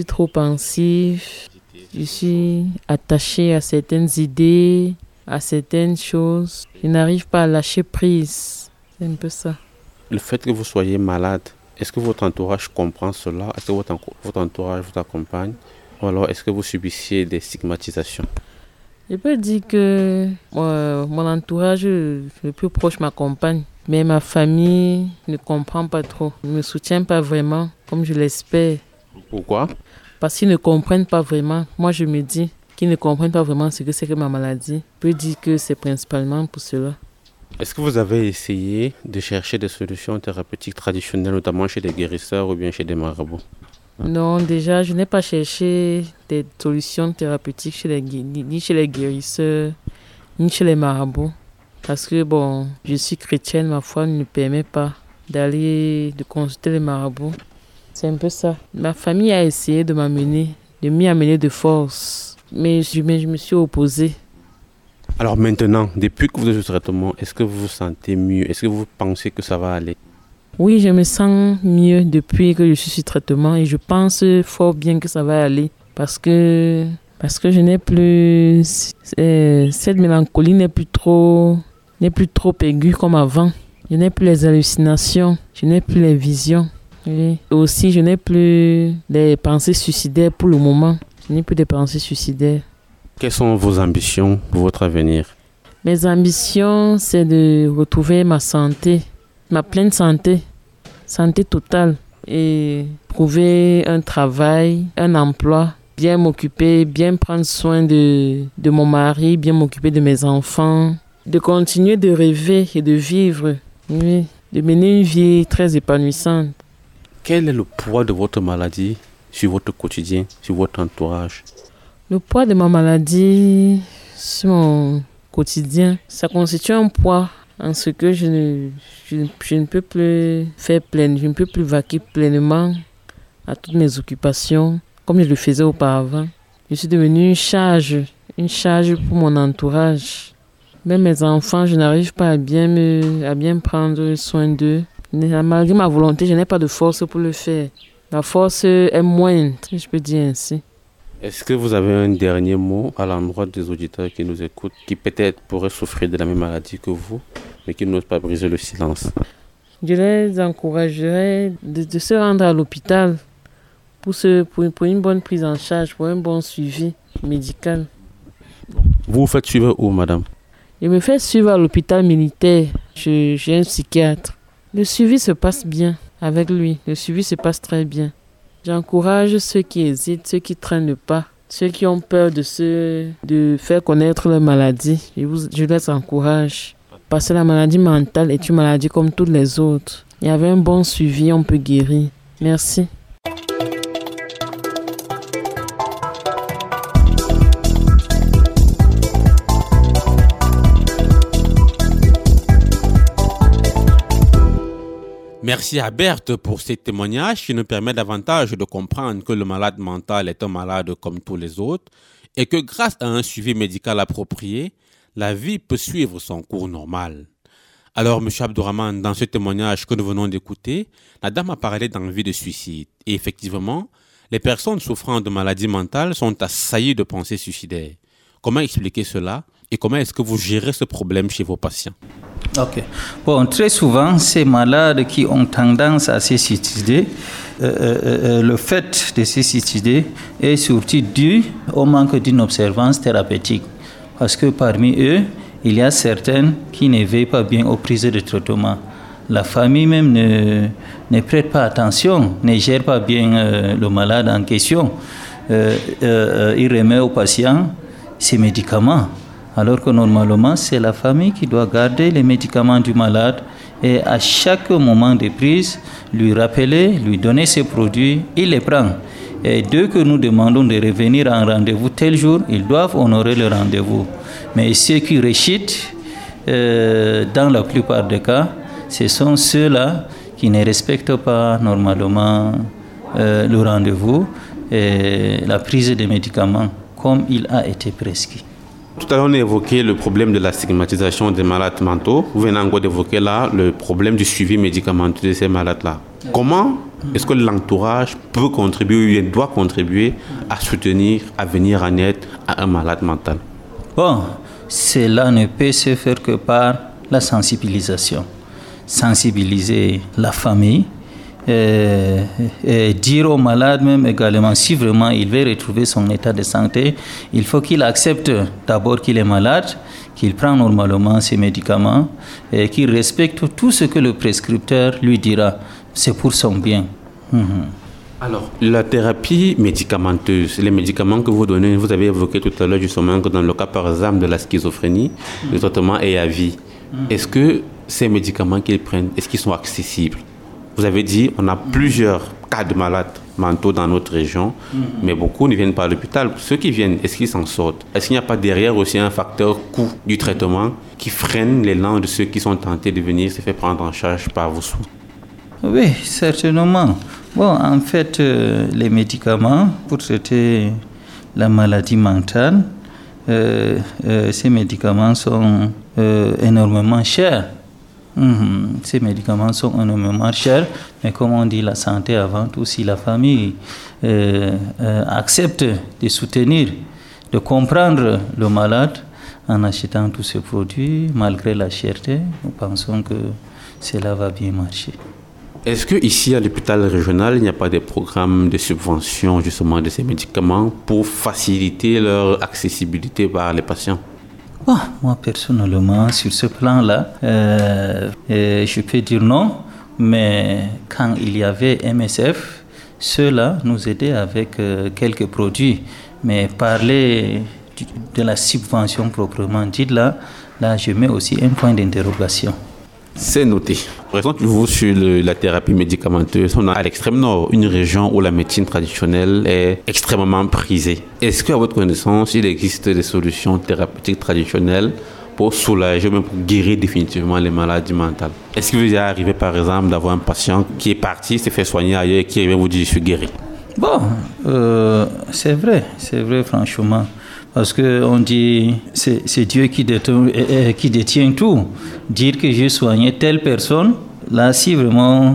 pensif, je suis attaché à certaines idées, à certaines choses. Je n'arrive pas à lâcher prise. C'est un peu ça. Le fait que vous soyez malade, est-ce que votre entourage comprend cela? Est-ce que votre entourage vous accompagne? Ou alors est-ce que vous subissez des stigmatisations? Je peux dire que mon entourage le plus proche m'accompagne. Mais ma famille ne comprend pas trop, ne me soutient pas vraiment, comme je l'espère. Pourquoi? Parce qu'ils ne comprennent pas vraiment. Moi, je me dis qu'ils ne comprennent pas vraiment ce que c'est que ma maladie. Je peux dire que c'est principalement pour cela. Est-ce que vous avez essayé de chercher des solutions thérapeutiques traditionnelles, notamment chez des guérisseurs ou bien chez des marabouts? Non, déjà, je n'ai pas cherché des solutions thérapeutiques ni chez les guérisseurs, ni chez les marabouts. Parce que, je suis chrétienne, ma foi ne me permet pas de consulter les marabouts. C'est un peu ça. Ma famille a essayé de m'y amener de force. Mais je me suis opposée. Alors maintenant, depuis que vous êtes sous traitement, est-ce que vous vous sentez mieux? Est-ce que vous pensez que ça va aller? Oui, je me sens mieux depuis que je suis sous traitement et je pense fort bien que ça va aller. Parce que je n'ai plus... cette mélancolie n'est plus trop aiguë comme avant. Je n'ai plus les hallucinations, je n'ai plus les visions. Oui. Et aussi, je n'ai plus les pensées suicidaires pour le moment. Je n'ai plus de pensées suicidaires. Quelles sont vos ambitions pour votre avenir? Mes ambitions, c'est de retrouver ma santé, ma pleine santé totale. Et trouver un travail, un emploi, bien m'occuper, bien prendre soin de mon mari, bien m'occuper de mes enfants. De continuer de rêver et de vivre, oui, de mener une vie très épanouissante. Quel est le poids de votre maladie sur votre quotidien, sur votre entourage? Le poids de ma maladie sur mon quotidien, ça constitue un poids en ce que je ne peux plus faire je ne peux plus vaquer pleinement à toutes mes occupations comme je le faisais auparavant. Je suis devenue une charge pour mon entourage. Même mes enfants, je n'arrive pas à bien prendre soin d'eux. Malgré ma volonté, je n'ai pas de force pour le faire. La force est moindre, si je peux dire ainsi. Est-ce que vous avez un dernier mot à l'endroit des auditeurs qui nous écoutent, qui peut-être pourraient souffrir de la même maladie que vous, mais qui n'osent pas briser le silence? Je les encouragerais de se rendre à l'hôpital pour une bonne prise en charge, pour un bon suivi médical. Vous vous faites suivre où, madame? Je me fais suivre à l'hôpital militaire. J'ai un psychiatre. Le suivi se passe bien avec lui. Le suivi se passe très bien. J'encourage ceux qui hésitent, ceux qui traînent le pas, ceux qui ont peur de faire connaître leur maladie. Je les encourage. Parce que la maladie mentale est une maladie comme toutes les autres. Il y avait un bon suivi, on peut guérir. Merci. Merci à Berthe pour ces témoignages qui nous permettent davantage de comprendre que le malade mental est un malade comme tous les autres et que grâce à un suivi médical approprié, la vie peut suivre son cours normal. Alors, M. Abdourahmane, dans ce témoignage que nous venons d'écouter, la dame a parlé d'envie de suicide. Et effectivement, les personnes souffrant de maladies mentales sont assaillies de pensées suicidaires. Comment expliquer cela et comment est-ce que vous gérez ce problème chez vos patients? Ok. Bon, très souvent, ces malades qui ont tendance à se suicider, le fait de se suicider est surtout dû au manque d'une observance thérapeutique. Parce que parmi eux, il y a certaines qui ne veillent pas bien aux prises de traitement. La famille même ne prête pas attention, ne gère pas bien le malade en question. Il remet au patient ses médicaments. Alors que normalement, c'est la famille qui doit garder les médicaments du malade et à chaque moment de prise, lui rappeler, lui donner ses produits, il les prend. Et dès que nous demandons de revenir à un rendez-vous tel jour, ils doivent honorer le rendez-vous. Mais ceux qui réchitent, dans la plupart des cas, ce sont ceux-là qui ne respectent pas normalement le rendez-vous et la prise des médicaments comme il a été prescrit. Tout à l'heure, on a évoqué le problème de la stigmatisation des malades mentaux. Vous venez encore d'évoquer là le problème du suivi médicamenteux de ces malades-là. Comment est-ce que l'entourage peut contribuer ou doit contribuer à soutenir, à venir en aide à un malade mental? Bon, cela ne peut se faire que par la sensibilisation. Sensibiliser la famille, et dire au malade même également, si vraiment il veut retrouver son état de santé, il faut qu'il accepte d'abord qu'il est malade, qu'il prend normalement ses médicaments et qu'il respecte tout ce que le prescripteur lui dira. C'est pour son bien. Alors, la thérapie médicamenteuse, les médicaments que vous donnez, vous avez évoqué tout à l'heure justement que dans le cas par exemple de la schizophrénie, le traitement est à vie. Est-ce que ces médicaments qu'ils prennent, est-ce qu'ils sont accessibles? Vous avez dit, on a plusieurs cas de malades mentaux dans notre région, mais beaucoup ne viennent pas à l'hôpital. Ceux qui viennent, est-ce qu'ils s'en sortent? Est-ce qu'il n'y a pas derrière aussi un facteur coût du traitement qui freine l'élan de ceux qui sont tentés de venir se faire prendre en charge par vos soins? Oui, certainement. Bon, en fait, les médicaments pour traiter la maladie mentale, ces médicaments sont énormément chers. Ces médicaments sont énormément chers, mais comme on dit, la santé avant tout, si la famille accepte de soutenir, de comprendre le malade en achetant tous ces produits, malgré la cherté, nous pensons que cela va bien marcher. Est-ce qu'ici, à l'hôpital régional, il n'y a pas de programme de subvention justement de ces médicaments pour faciliter leur accessibilité par les patients? Bon, moi, personnellement, sur ce plan-là, je peux dire non, mais quand il y avait MSF, ceux-là nous aidaient avec quelques produits. Mais parler de la subvention proprement dite, là, je mets aussi un point d'interrogation. C'est noté. Présentez-vous sur la thérapie médicamenteuse. On a à l'extrême nord une région où la médecine traditionnelle est extrêmement prisée. Est-ce qu'à votre connaissance, il existe des solutions thérapeutiques traditionnelles pour soulager, même pour guérir définitivement les maladies mentales? Est-ce que vous est arrivé par exemple d'avoir un patient qui est parti, s'est fait soigner ailleurs et qui vient vous dire je suis guéri? Bon, c'est vrai franchement. Parce qu'on dit, c'est Dieu qui détient tout. Dire que j'ai soigné telle personne, là, si vraiment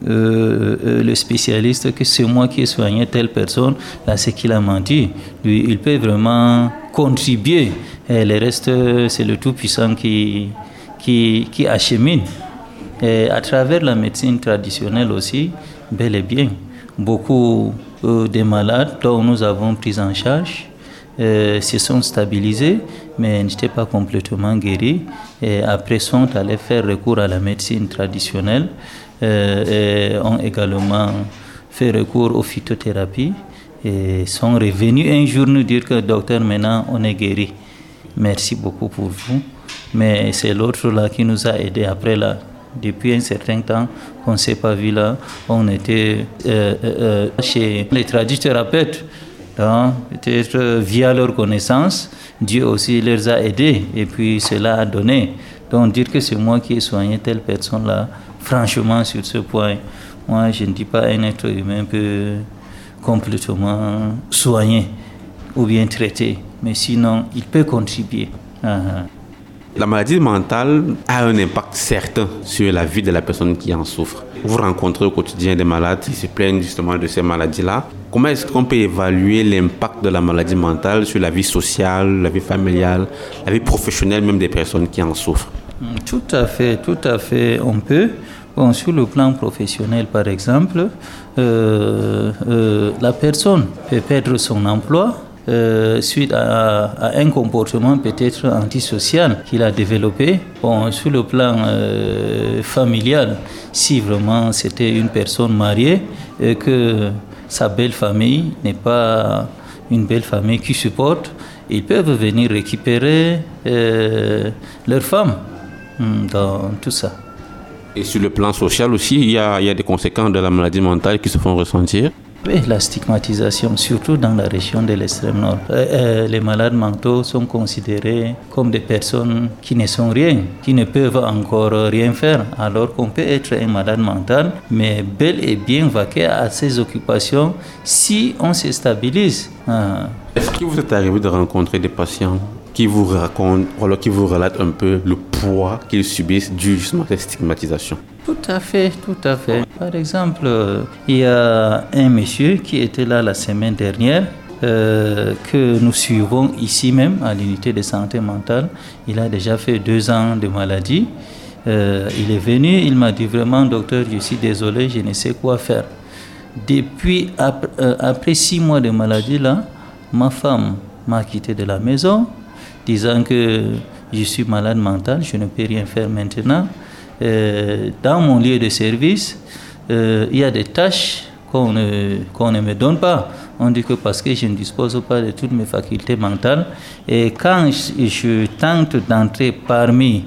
le spécialiste que c'est moi qui ai soigné telle personne, là c'est qu'il a menti. Lui, il peut vraiment contribuer. Et le reste, c'est le Tout-Puissant qui achemine. Et à travers la médecine traditionnelle aussi, bel et bien, beaucoup des malades dont nous avons pris en charge se sont stabilisés, mais n'étaient pas complètement guéris. Et après, sont allés faire recours à la médecine traditionnelle et ont également fait recours aux phytothérapies et sont revenus un jour nous dire que docteur, maintenant on est guéri. Merci beaucoup pour vous. Mais c'est l'autre là qui nous a aidés après là. Depuis un certain temps qu'on ne s'est pas vu là, on était chez les tradithérapeutes. Peut-être via leur connaissance, Dieu aussi les a aidés et puis cela a donné. Donc dire que c'est moi qui ai soigné telle personne là, franchement sur ce point, moi je ne dis pas un être humain peut complètement soigner ou bien traiter, mais sinon il peut contribuer. La maladie mentale a un impact certain sur la vie de la personne qui en souffre. Vous rencontrez au quotidien des malades qui se plaignent justement de ces maladies-là. Comment est-ce qu'on peut évaluer l'impact de la maladie mentale sur la vie sociale, la vie familiale, la vie professionnelle même des personnes qui en souffrent? Tout à fait, on peut. Bon, sur le plan professionnel, par exemple, la personne peut perdre son emploi suite à un comportement peut-être antisocial qu'il a développé. Bon, sur le plan familial, si vraiment c'était une personne mariée et que sa belle famille n'est pas une belle famille qui supporte, ils peuvent venir récupérer leur femme dans tout ça. Et sur le plan social aussi, il y a des conséquences de la maladie mentale qui se font ressentir? Oui, la stigmatisation, surtout dans la région de l'extrême nord. Les malades mentaux sont considérés comme des personnes qui ne sont rien, qui ne peuvent encore rien faire, alors qu'on peut être un malade mental, mais bel et bien vaquer à ses occupations si on se stabilise. Est-ce que vous êtes arrivé de rencontrer des patients qui vous racontent, alors qui vous relatent un peu le poids qu'ils subissent dû justement à cette stigmatisation? Tout à fait. Par exemple, il y a un monsieur qui était là la semaine dernière, que nous suivons ici même à l'unité de santé mentale. Il a déjà fait 2 ans de maladie. Il est venu, il m'a dit vraiment, docteur, je suis désolé, je ne sais quoi faire. Depuis, après 6 mois de maladie, là, ma femme m'a quitté de la maison, disant que je suis malade mental, je ne peux rien faire maintenant. Dans mon lieu de service, il y a des tâches qu'on ne me donne pas. On dit que parce que je ne dispose pas de toutes mes facultés mentales. Et quand je tente d'entrer parmi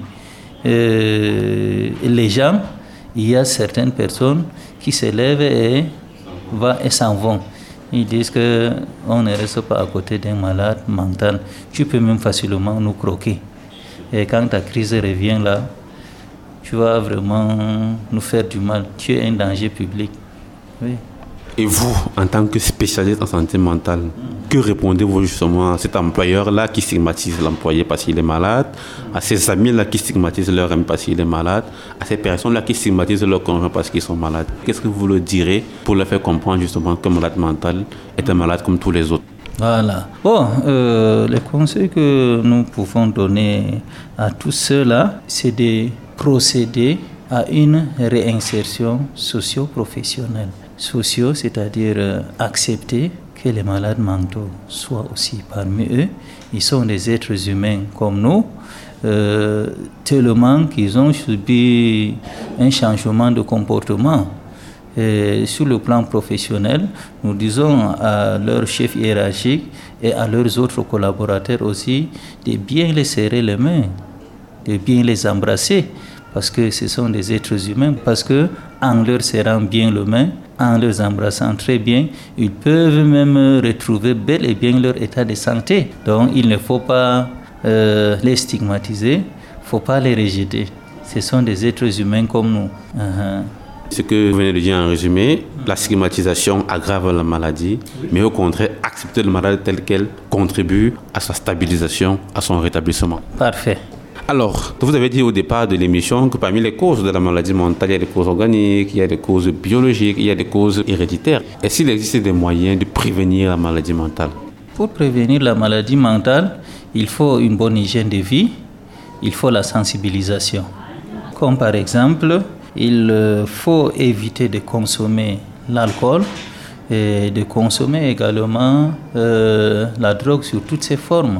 les gens, il y a certaines personnes qui se lèvent et s'en vont. Ils disent qu'on ne reste pas à côté d'un malade mental. Tu peux même facilement nous croquer. Et quand ta crise revient là, tu vas vraiment nous faire du mal. Tu es un danger public. Oui. Et vous, en tant que spécialiste en santé mentale, que répondez-vous justement à cet employeur-là qui stigmatise l'employé parce qu'il est malade, à ces amis-là qui stigmatisent leur ami parce qu'il est malade, à ces personnes-là qui stigmatisent leur conjoint parce qu'ils sont malades? Qu'est-ce que vous leur direz pour leur faire comprendre justement qu'un malade mental est un malade comme tous les autres? Voilà. Bon, les conseils que nous pouvons donner à tous ceux-là, c'est de procéder à une réinsertion socio-professionnelle. Sociaux, c'est-à-dire accepter que les malades mentaux soient aussi parmi eux. Ils sont des êtres humains comme nous, tellement qu'ils ont subi un changement de comportement. Et sur le plan professionnel, nous disons à leurs chefs hiérarchiques et à leurs autres collaborateurs aussi de bien les serrer les mains, de bien les embrasser, parce que ce sont des êtres humains, parce que en leur serrant bien les mains, en les embrassant très bien, ils peuvent même retrouver bel et bien leur état de santé. Donc il ne faut pas les stigmatiser, il ne faut pas les rejeter. Ce sont des êtres humains comme nous. Ce que vous venez de dire en résumé, la stigmatisation aggrave la maladie, mais au contraire, accepter le malade tel quel contribue à sa stabilisation, à son rétablissement. Parfait. Alors, vous avez dit au départ de l'émission que parmi les causes de la maladie mentale, il y a des causes organiques, il y a des causes biologiques, il y a des causes héréditaires. Est-ce qu'il existe des moyens de prévenir la maladie mentale? Pour prévenir la maladie mentale, il faut une bonne hygiène de vie, il faut la sensibilisation. Comme par exemple, il faut éviter de consommer l'alcool et de consommer également la drogue sous toutes ses formes.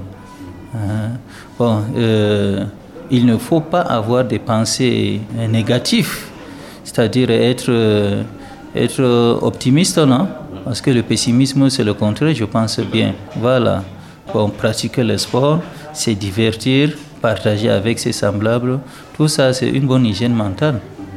Il ne faut pas avoir des pensées négatives, c'est-à-dire être optimiste, non? Parce que le pessimisme, c'est le contraire, je pense bien. Voilà. Pratiquer le sport, se divertir, partager avec ses semblables, tout ça, c'est une bonne hygiène mentale.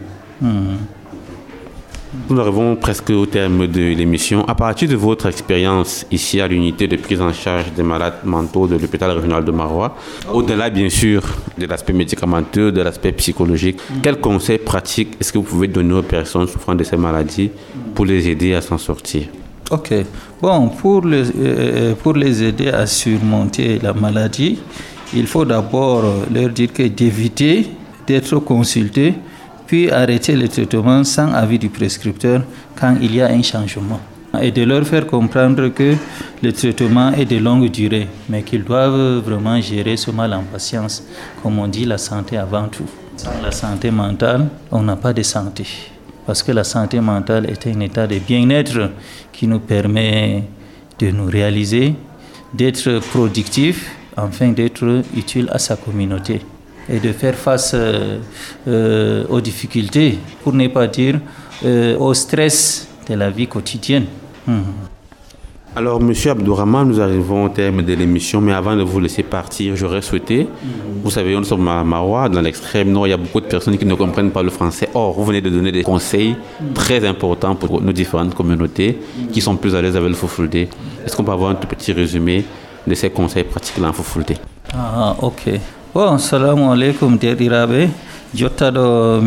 Nous arrivons presque au terme de l'émission. À partir de votre expérience ici à l'unité de prise en charge des malades mentaux de l'hôpital régional de Maroua, au-delà bien sûr de l'aspect médicamenteux, de l'aspect psychologique, quels conseils pratiques est-ce que vous pouvez donner aux personnes souffrant de ces maladies pour les aider à s'en sortir? Ok. Pour les aider à surmonter la maladie, il faut d'abord leur dire d'éviter d'être consultés, puis arrêter le traitement sans avis du prescripteur quand il y a un changement. Et de leur faire comprendre que le traitement est de longue durée, mais qu'ils doivent vraiment gérer ce mal en patience. Comme on dit, la santé avant tout. Sans la santé mentale, on n'a pas de santé. Parce que la santé mentale est un état de bien-être qui nous permet de nous réaliser, d'être productif, afin d'être utile à sa communauté et de faire face aux difficultés, pour ne pas dire au stress de la vie quotidienne. Alors, Monsieur Abdourahmane, nous arrivons au terme de l'émission, mais avant de vous laisser partir, j'aurais souhaité, vous savez, nous sommes à Maroua, dans l'extrême nord, il y a beaucoup de personnes qui ne comprennent pas le français. Or, vous venez de donner des conseils très importants pour nos différentes communautés qui sont plus à l'aise avec le Fulfulde. Est-ce qu'on peut avoir un tout petit résumé de ces conseils pratiques-là en Fulfulde? Ok. Assalamu alaikum derɗiraɓe. Jottaɗo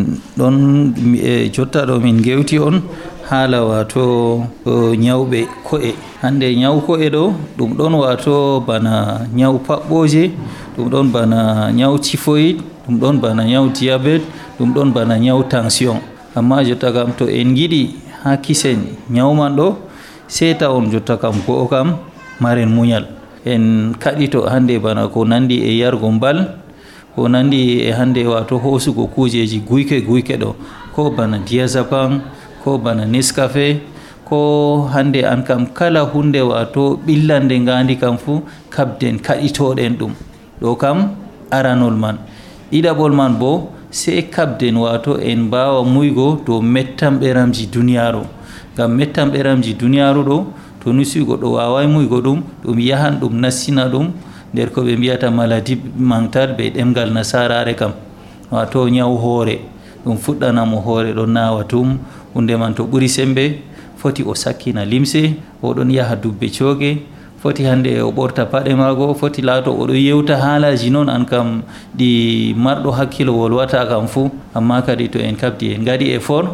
min gewti on haala wato ñawɓe ko'e. Hande ñaw ko'e ɗo ɗum ɗon wato bana ñaw paɓɓoje, ɗum ɗon bana ñaw typhoïde, ɗum ɗon bana ñaw diabète, ɗum ɗon bana ñaw tension. Amma jotta kam to en giɗi ha kisen ñaw man ɗo, seta on jotta kam go'o kam maren muñal. En kaɗito hande bana ko nandi e yargo mbal, ko nandi e hande wato hosugo kujeji guyke ɗo, ko bana diazepam, ko bana Nescafe, ko hande an kam kala hunde wato ɓillande ngandi kam fu kabden kaɗitoɗen ɗum. Ɗo kam aranol man. Ɗiɗaɓol man bo se kabden wato en mbawa muygo dow mettamɓeramji duniyaru. Ngam mettamɓeramji duniyaru ɗo to nusi goɗɗo wawai muygo ɗum yahan ɗum nassina ɗum nder ko ɓe mbiyata maladie mentale be ɗemgal nasarare kam, wato ñaw hoore. Ɗum fuɗɗanamo hoore ɗon nawa tum, hunde man to ɓuri sembe foti o sakkina limse, oɗon yaha dubbe cooge, foti hande o ɓorta paɗe mago, foti laato oɗo yewta haalaji noon an kam ɗi marɗo hakkilo wolwata kam fuu. Amma kadi to en kabdi en gaɗi effort,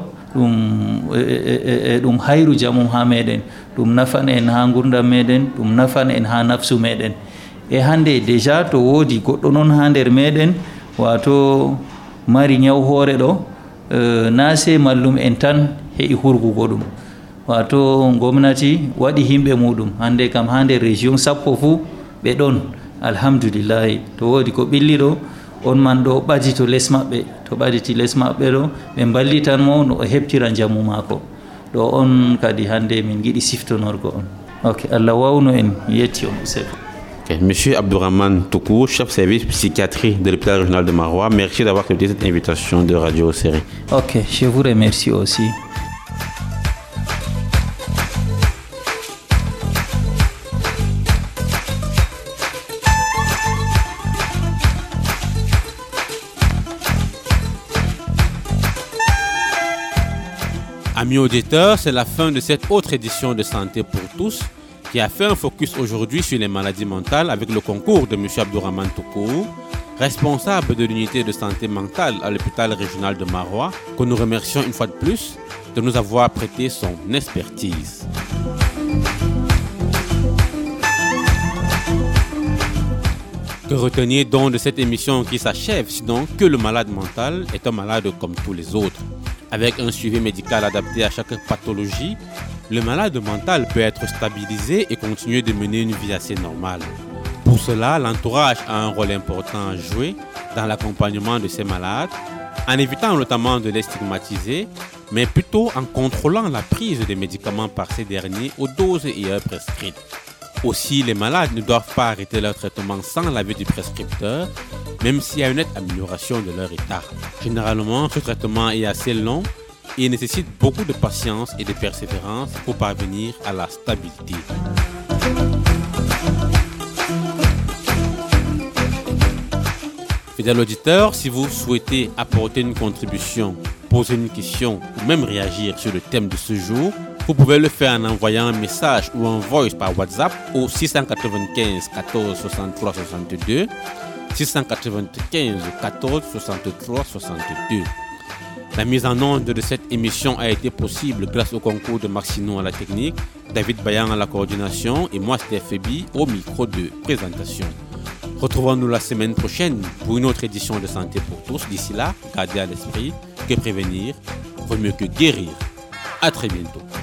ɗum hayru jamum ha meɗen, ɗum nafan en ha gurdam meɗen, ɗum nafan en ha nafsu meɗen. E hande déjà to woodi goɗɗo noon ha nder meɗen wato mari ñaw hoore ɗo, na se mallum en tan heɓi hurgugo ɗum, wato gomnati waɗi himɓe muɗum. Hande kam ha nder région sappo fuu ɓe ɗon, alhamdulillahi. To woodi ko ɓilli ɗo, on man ɗo ɓadito les maɓɓe, to ɓaditi les maɓɓe ɗo ɓe ballitanmo no o heɓtira jamu maako. Ɗo on kadi hande min giɗi siftonorgo on. Ok, Allah wawnu en, yetti on useko. Okay. Monsieur Abdourahmane Toukou, chef service psychiatrie de l'hôpital régional de Maroua, merci d'avoir accepté cette invitation de Radio Série. Ok, je vous remercie aussi. Amis auditeurs, c'est la fin de cette autre édition de Santé pour tous qui a fait un focus aujourd'hui sur les maladies mentales avec le concours de M. Abdourahmane Toukou, responsable de l'unité de santé mentale à l'hôpital régional de Maroua, que nous remercions une fois de plus de nous avoir prêté son expertise. Que Que retenir donc de cette émission qui s'achève, sinon que le malade mental est un malade comme tous les autres. Avec un suivi médical adapté à chaque pathologie, le malade mental peut être stabilisé et continuer de mener une vie assez normale. Pour cela, l'entourage a un rôle important à jouer dans l'accompagnement de ces malades, en évitant notamment de les stigmatiser, mais plutôt en contrôlant la prise des médicaments par ces derniers aux doses et heures prescrites. Aussi, les malades ne doivent pas arrêter leur traitement sans l'avis du prescripteur, même s'il y a une nette amélioration de leur état. Généralement, ce traitement est assez long et nécessite beaucoup de patience et de persévérance pour parvenir à la stabilité. Fidèles auditeurs, si vous souhaitez apporter une contribution, poser une question ou même réagir sur le thème de ce jour, vous pouvez le faire en envoyant un message ou un voice par WhatsApp au 695 14 63 62, 695 14 63 62. La mise en onde de cette émission a été possible grâce au concours de Maxino à la technique, David Bayan à la coordination et moi Steph Ebi au micro de présentation. Retrouvons-nous la semaine prochaine pour une autre édition de Santé pour tous. D'ici là, gardez à l'esprit que prévenir vaut mieux que guérir. À très bientôt.